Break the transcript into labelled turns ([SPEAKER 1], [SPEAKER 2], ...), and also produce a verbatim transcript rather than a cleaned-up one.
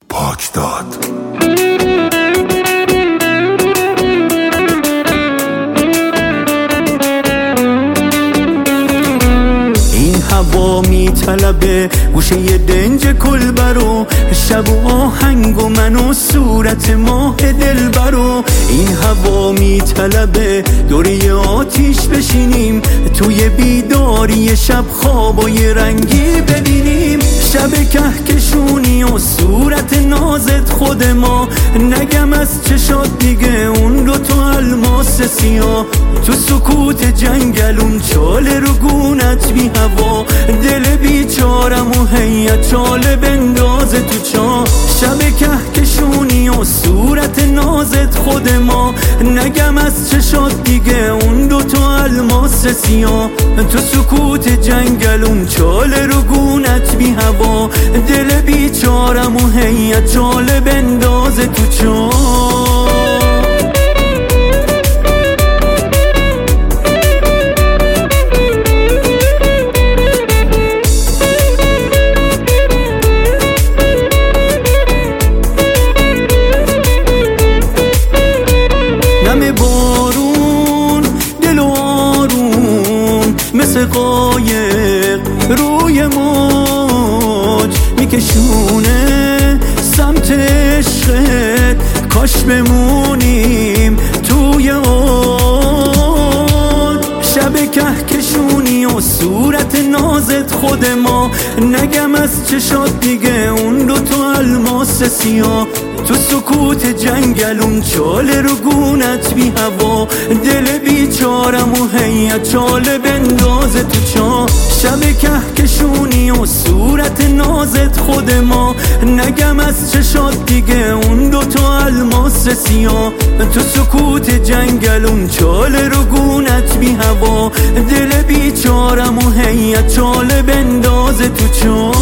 [SPEAKER 1] پاک داد.
[SPEAKER 2] هوا می طلبه گوشه ی دنج کلبرو، شب و آهنگ و من و صورت ماه دلبرو. این هوا می طلبه دوره آتیش بشینیم، توی بیداری شب خوابای رنگی ببینیم. شب کهکشونی و صورت نازت خود ما، نگم از چشات دیگه اون دو تا الماس سیاه. تو سکوت جنگلون چاله رو گونت بی هوا، دل بیچارم و هیت چاله بندازه تو چا. شب کهکشونی و صورت نازت خود ما، نگم از چشات دیگه اون دو تا الماس سیاه. تو سکوت جنگلون چاله رو گونت بی هوا، دل بیچارم و هیت چاله بندازه تو چا. نم بارون دل و آروم مثل قایق روی موج میکشونه سمت عشقت، کاش بمونیم توی اوج. شب کهکشونی و صورت نازت خود ما، نگم از چشات دیگه اون دو تا الماس سیاه. تو سکوت جنگلون چاله رو گونت بی هوا، دل بیچارم و هیت چاله بندازه تو چا. شب کهکشونی و صورت نازت خود ما، نگم از چشات دیگه اون دو تا الماس سیاه. تو سکوت جنگلون چاله رو گونت بی هوا، دل بیچارم و هیت چاله بندازه تو چا.